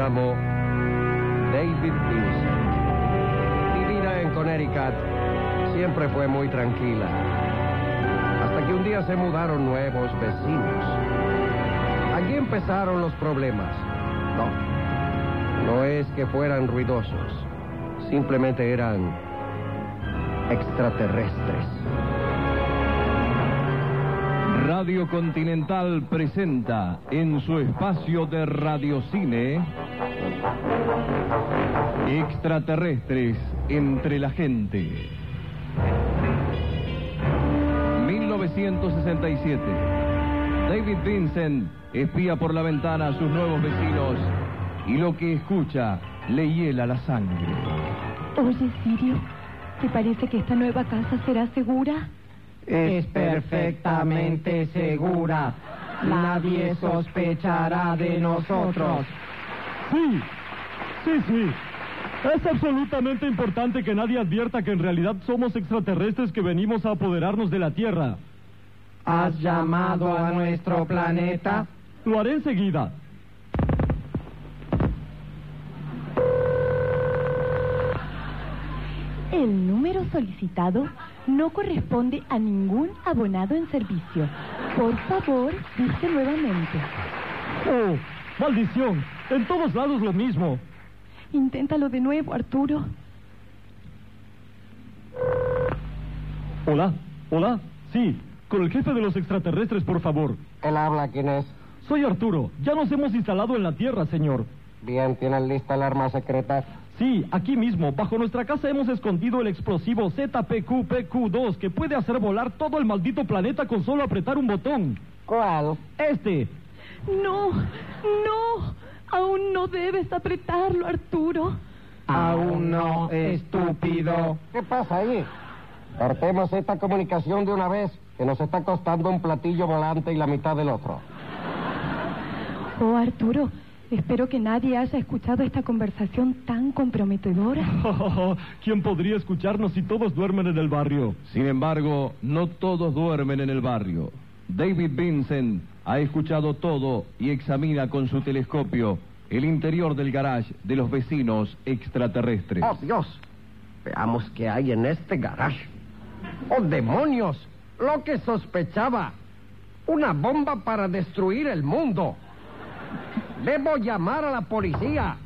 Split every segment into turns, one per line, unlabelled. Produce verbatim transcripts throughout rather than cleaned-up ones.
llamó David Vincent. Mi vida en Connecticut siempre fue muy tranquila, hasta que un día se mudaron nuevos vecinos. Allí empezaron los problemas. No, no es que fueran ruidosos, simplemente eran extraterrestres.
Radio Continental presenta en su espacio de radiocine Extraterrestres entre la gente. mil novecientos sesenta y siete. David Vincent espía por la ventana a sus nuevos vecinos y lo que escucha le hiela la sangre.
Oye, Sirio, ¿te parece que esta nueva casa será segura?
Es perfectamente segura. Nadie sospechará de nosotros.
Sí, sí, sí. Es absolutamente importante que nadie advierta que en realidad somos extraterrestres que venimos a apoderarnos de la Tierra.
¿Has llamado a nuestro planeta?
Lo haré enseguida.
El número solicitado no corresponde a ningún abonado en servicio. Por favor, busque nuevamente.
¡Oh, maldición! En todos lados lo mismo.
Inténtalo de nuevo, Arturo.
Hola, hola, sí, con el jefe de los extraterrestres, por favor.
Él habla, ¿quién es?
Soy Arturo, ya nos hemos instalado en la Tierra, señor.
Bien, ¿tienen lista el arma secreta?
Sí, aquí mismo, bajo nuestra casa hemos escondido el explosivo Z P Q P Q dos que puede hacer volar todo el maldito planeta con solo apretar un botón.
¿Cuál?
Este.
No, no, aún no debes apretarlo, Arturo.
Aún no, estúpido.
¿Qué pasa ahí? Cortemos esta comunicación de una vez, que nos está costando un platillo volante y la mitad del otro.
Oh, Arturo, espero que nadie haya escuchado esta conversación tan comprometedora.
¿Quién podría escucharnos si todos duermen en el barrio?
Sin embargo, no todos duermen en el barrio. David Vincent ha escuchado todo y examina con su telescopio el interior del garage de los vecinos extraterrestres.
¡Oh, Dios! Veamos qué hay en este garage. ¡Oh, demonios! Lo que sospechaba. Una bomba para destruir el mundo. Debo llamar a la policía.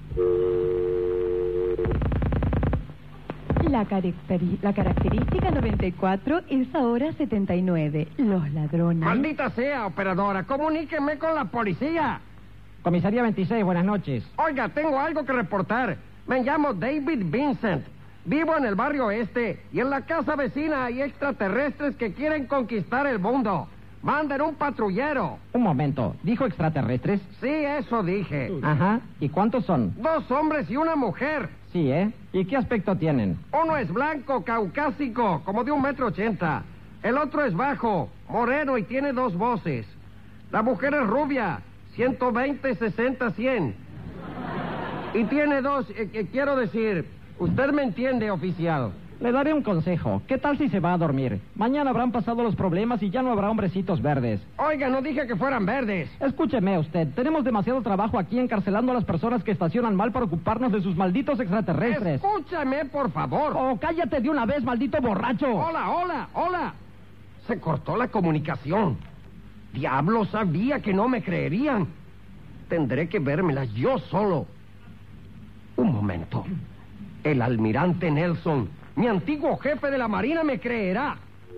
La, caracteri- la característica noventa y cuatro es ahora setenta y nueve. Los ladrones...
Maldita sea, operadora, comuníqueme con la policía.
Comisaría veintiséis, buenas noches.
Oiga, tengo algo que reportar. Me llamo David Vincent. Vivo en el barrio este y en la casa vecina hay extraterrestres que quieren conquistar el mundo. Manden un patrullero.
Un momento, ¿dijo extraterrestres?
Sí, eso dije.
Ajá, ¿y cuántos son?
Dos hombres y una mujer.
Sí, ¿eh? ¿Y qué aspecto tienen?
Uno es blanco, caucásico, como de un metro ochenta. El otro es bajo, moreno y tiene dos voces. La mujer es rubia, ciento veinte, sesenta, cien. Y tiene dos, eh, eh, quiero decir, usted me entiende, oficial.
Le daré un consejo. ¿Qué tal si se va a dormir? Mañana habrán pasado los problemas y ya no habrá hombrecitos verdes.
Oiga, no dije que fueran verdes.
Escúcheme usted, tenemos demasiado trabajo aquí encarcelando a las personas que estacionan mal para ocuparnos de sus malditos extraterrestres.
Escúchame, por favor.
Oh, cállate de una vez, maldito borracho.
Hola, hola, hola. Se cortó la comunicación. Diablo, sabía que no me creerían. Tendré que vérmelas yo solo. Un momento. El almirante Nelson, mi antiguo jefe de la Marina, me creerá.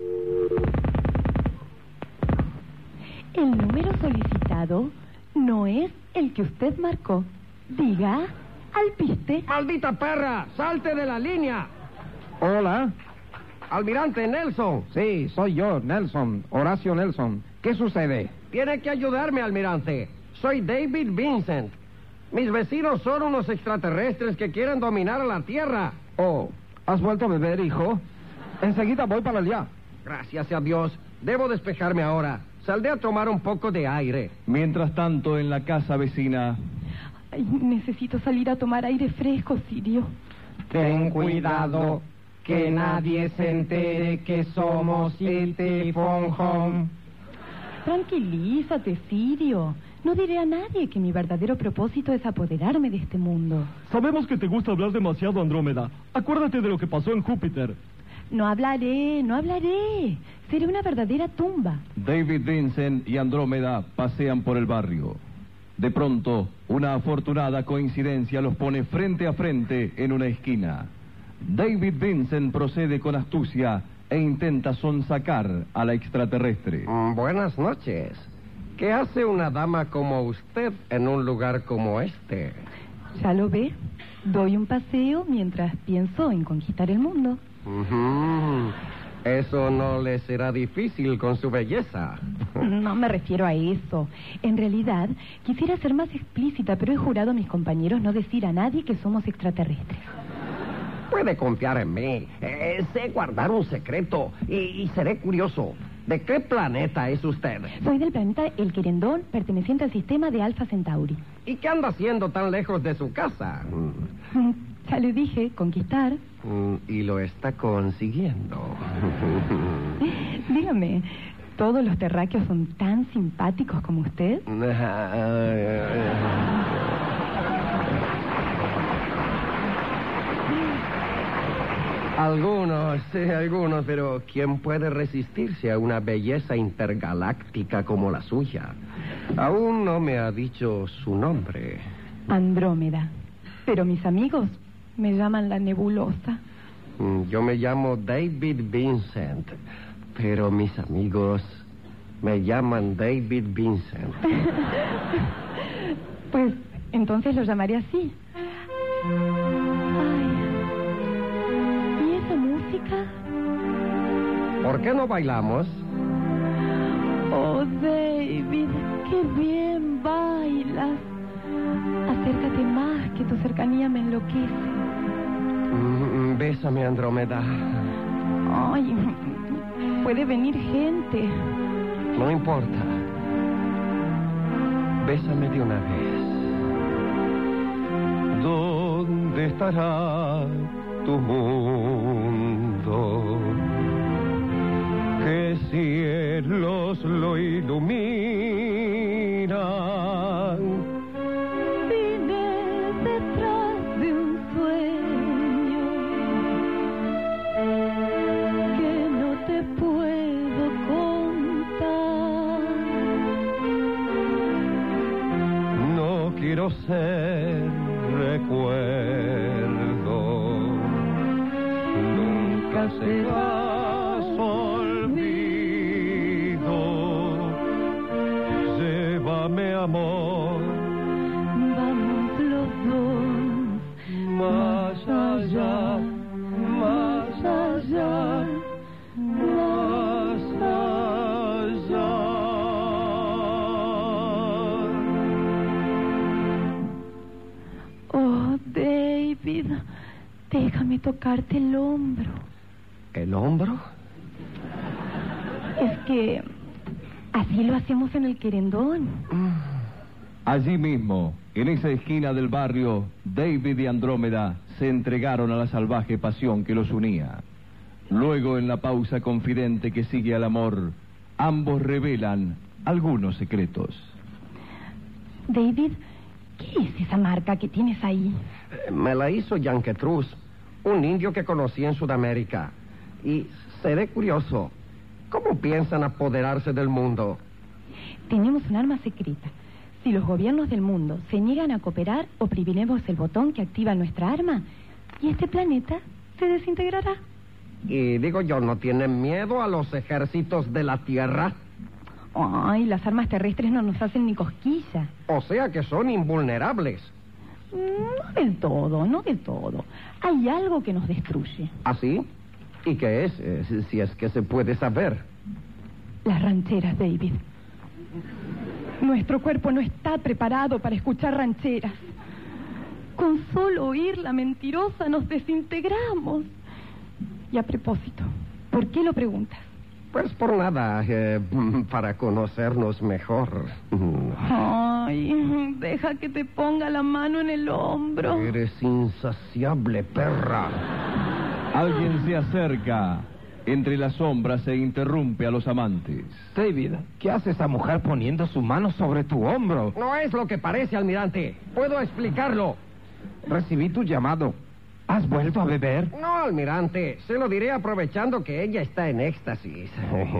El número solicitado no es el que usted marcó. Diga, alpiste.
¡Maldita perra! ¡Salte de la línea!
Hola.
Almirante Nelson.
Sí, soy yo, Nelson, Horacio Nelson. ¿Qué sucede?
Tiene que ayudarme, almirante. Soy David Vincent. Mis vecinos son unos extraterrestres que quieren dominar a la Tierra.
Oh, ¿has vuelto a beber, hijo? Enseguida voy para allá.
Gracias a Dios. Debo despejarme ahora. Saldré a tomar un poco de aire.
Mientras tanto, en la casa vecina...
Ay, necesito salir a tomar aire fresco, Sirio.
Ten cuidado, que nadie se entere que somos E T Phone Home.
Tranquilízate, Sirio. No diré a nadie que mi verdadero propósito es apoderarme de este mundo.
Sabemos que te gusta hablar demasiado, Andrómeda. Acuérdate de lo que pasó en Júpiter.
No hablaré, no hablaré. Seré una verdadera tumba.
David Vincent y Andrómeda pasean por el barrio. De pronto, una afortunada coincidencia los pone frente a frente en una esquina. David Vincent procede con astucia e intenta sonsacar a la extraterrestre.
Mm, buenas noches. ¿Qué hace una dama como usted en un lugar como este?
Ya lo ve. Doy un paseo mientras pienso en conquistar el mundo.
Uh-huh. Eso no le será difícil con su belleza.
No me refiero a eso. En realidad, quisiera ser más explícita, pero he jurado a mis compañeros no decir a nadie que somos extraterrestres.
Puede confiar en mí. Eh, sé guardar un secreto y, y seré curioso. ¿De qué planeta es usted?
Soy del planeta El Querendón, perteneciente al sistema de Alpha Centauri.
¿Y qué anda haciendo tan lejos de su casa?
Ya le dije, conquistar.
Y lo está consiguiendo.
Dígame, ¿todos los terráqueos son tan simpáticos como usted?
Algunos, sí, algunos, pero ¿quién puede resistirse a una belleza intergaláctica como la suya? Aún no me ha dicho su nombre.
Andrómeda. Pero mis amigos me llaman la nebulosa.
Yo me llamo David Vincent, pero mis amigos me llaman David Vincent.
Pues entonces lo llamaré así. Ay. ¿Y esa música?
¿Por qué no bailamos?
Oh, David, qué bien bailas. Acércate más, que tu cercanía me enloquece.
Mm, bésame, Andrómeda.
Ay, puede venir gente.
No importa. Bésame de una vez. ¿Dónde estará tu mundo? ¿Qué cielos lo iluminan? Quiero ser recuerdo, nunca serás olvido. Llévame, amor,
vamos los dos
más allá, más allá, más allá.
Oh, David, déjame tocarte el hombro.
¿El hombro?
Es que así lo hacemos en el Querendón.
Allí mismo, en esa esquina del barrio, David y Andrómeda se entregaron a la salvaje pasión que los unía. Luego, en la pausa confidente que sigue al amor, ambos revelan algunos secretos.
David, ¿qué es esa marca que tienes ahí?
Me la hizo Yanquetruz, un indio que conocí en Sudamérica. Y seré curioso. ¿Cómo piensan apoderarse del mundo?
Tenemos un arma secreta. Si los gobiernos del mundo se niegan a cooperar, oprimiremos el botón que activa nuestra arma y este planeta se desintegrará.
Y digo yo, ¿no tienen miedo a los ejércitos de la Tierra?
Ay, las armas terrestres no nos hacen ni cosquilla.
O sea que son invulnerables.
No del todo, no del todo. Hay algo que nos destruye.
¿Así? ¿Y qué es? Eh, si- si es que se puede saber.
Las rancheras, David. Nuestro cuerpo no está preparado para escuchar rancheras. Con solo oír la mentirosa nos desintegramos. Y a propósito, ¿por qué lo preguntas?
Pues por nada, eh, para conocernos mejor.
Ay, deja que te ponga la mano en el hombro.
Eres insaciable, perra.
Alguien se acerca. Entre las sombras se interrumpe a los amantes.
David, ¿qué hace esa mujer poniendo su mano sobre tu hombro?
No es lo que parece, almirante. Puedo explicarlo.
Recibí tu llamado. ¿Has vuelto a beber?
No, almirante. Se lo diré aprovechando que ella está en éxtasis.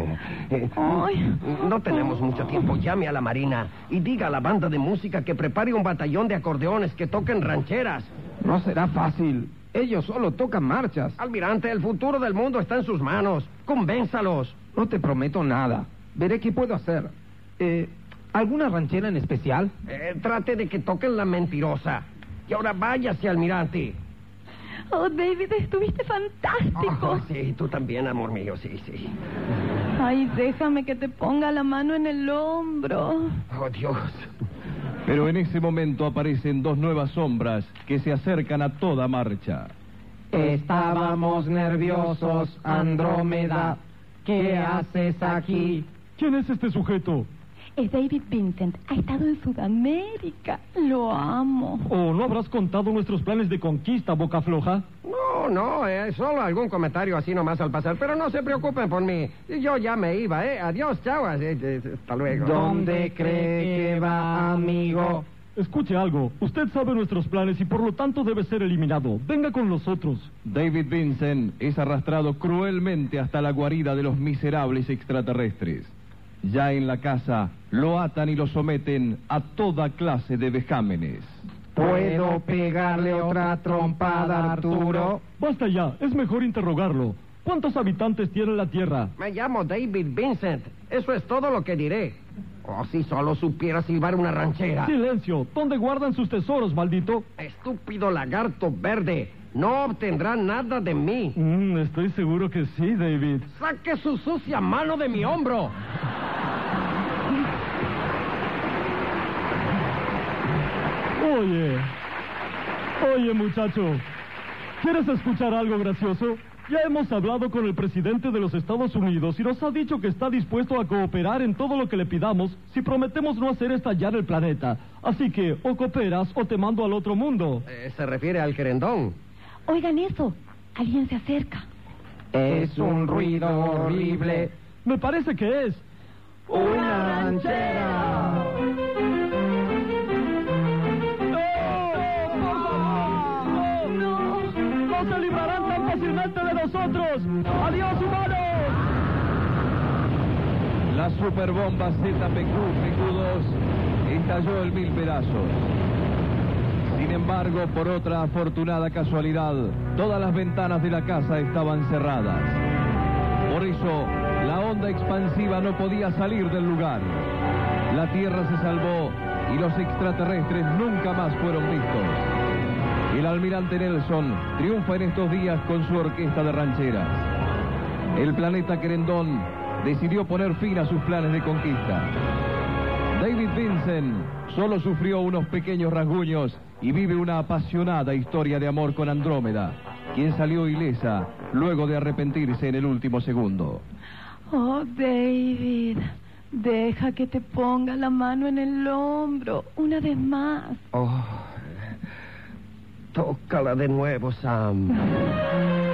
Ay.
No tenemos mucho tiempo. Llame a la marina y diga a la banda de música que prepare un batallón de acordeones que toquen rancheras.
No será fácil. Ellos solo tocan marchas.
Almirante, el futuro del mundo está en sus manos. Convénzalos.
No te prometo nada. Veré qué puedo hacer. Eh, ¿Alguna ranchera en especial?
Eh, trate de que toquen La Mentirosa. Y ahora váyase, almirante.
Oh, David, estuviste fantástico.
Oh, sí, tú también, amor mío, sí, sí.
Ay, déjame que te ponga la mano en el hombro.
Oh, Dios.
Pero en ese momento aparecen dos nuevas sombras que se acercan a toda marcha.
Estábamos nerviosos, Andrómeda. ¿Qué haces aquí?
¿Quién es este sujeto?
Es David Vincent. Ha estado en Sudamérica. Lo amo.
¿O no habrás contado nuestros planes de conquista, boca floja?
No, no, eh, solo algún comentario así nomás al pasar. Pero no se preocupen por mí. Yo ya me iba, ¿eh? Adiós, chao. eh, eh, hasta luego.
¿Dónde cree que va, amigo?
Escuche algo. Usted sabe nuestros planes y por lo tanto debe ser eliminado. Venga con nosotros.
David Vincent es arrastrado cruelmente hasta la guarida de los miserables extraterrestres. Ya en la casa, lo atan y lo someten a toda clase de vejámenes.
¿Puedo pegarle otra trompada, Arturo?
Basta ya, es mejor interrogarlo. ¿Cuántos habitantes tiene la Tierra?
Me llamo David Vincent. Eso es todo lo que diré. Oh, si solo supiera silbar una ranchera.
Silencio, ¿dónde guardan sus tesoros, maldito?
Estúpido lagarto verde. No obtendrá nada de mí.
Mm, estoy seguro que sí, David.
¡Saque su sucia mano de mi hombro!
Oye, oye muchacho, ¿quieres escuchar algo gracioso? Ya hemos hablado con el presidente de los Estados Unidos y nos ha dicho que está dispuesto a cooperar en todo lo que le pidamos si prometemos no hacer estallar el planeta. Así que o cooperas o te mando al otro mundo.
Eh, se refiere al querendón.
Oigan eso. Alguien se acerca.
Es un ruido horrible.
Me parece que es
¡una ranchera!
¡No se librarán tan fácilmente de nosotros! ¡Adiós, humanos!
La superbomba Z P Q P Q dos estalló en mil pedazos. Sin embargo, por otra afortunada casualidad, todas las ventanas de la casa estaban cerradas. Por eso, la onda expansiva no podía salir del lugar. La Tierra se salvó y los extraterrestres nunca más fueron vistos. El almirante Nelson triunfa en estos días con su orquesta de rancheras. El planeta Querendón decidió poner fin a sus planes de conquista. David Vincent solo sufrió unos pequeños rasguños y vive una apasionada historia de amor con Andrómeda, quien salió ilesa luego de arrepentirse en el último segundo.
Oh, David, deja que te ponga la mano en el hombro una vez más.
Oh, tócala de nuevo, Sam.